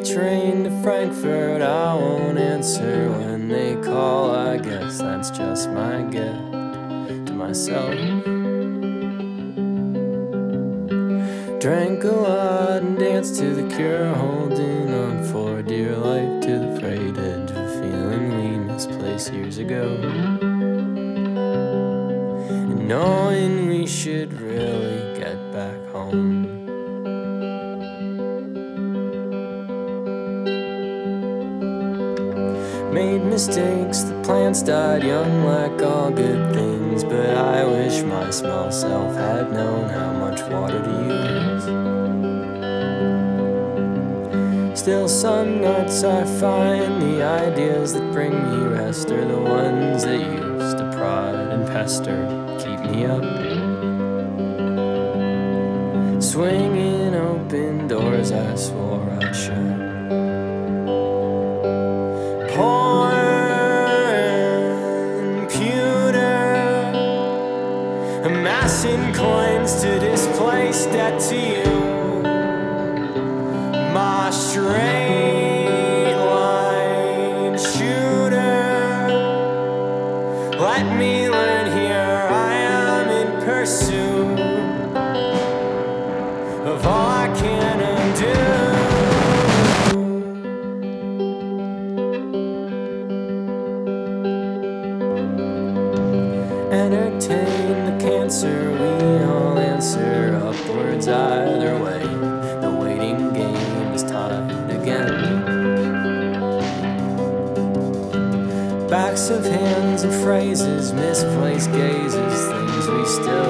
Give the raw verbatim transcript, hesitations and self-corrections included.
train to Frankfurt, I won't answer when they call. I guess that's just my gift to myself. Drank a lot and danced to the Cure, holding on for dear life to the frayed edge of a feeling we misplaced years ago, and knowing we should really get back home. Made mistakes, the plants died young like all good things, but I wish my small self had known how much water to use. Still some nights I find the ideas that bring me rest are the ones that used to prod and pester, keep me up. Swinging open doors I swore I'd shut. Porn, pewter, amassing coins to displace debt to you. My straight line shooter, let me learn here I am in pursuit of all I can undo. Entertain the cancer, we all answer upwards either way. The waiting game is tied again. Backs of hands and phrases, misplaced gazes, things we still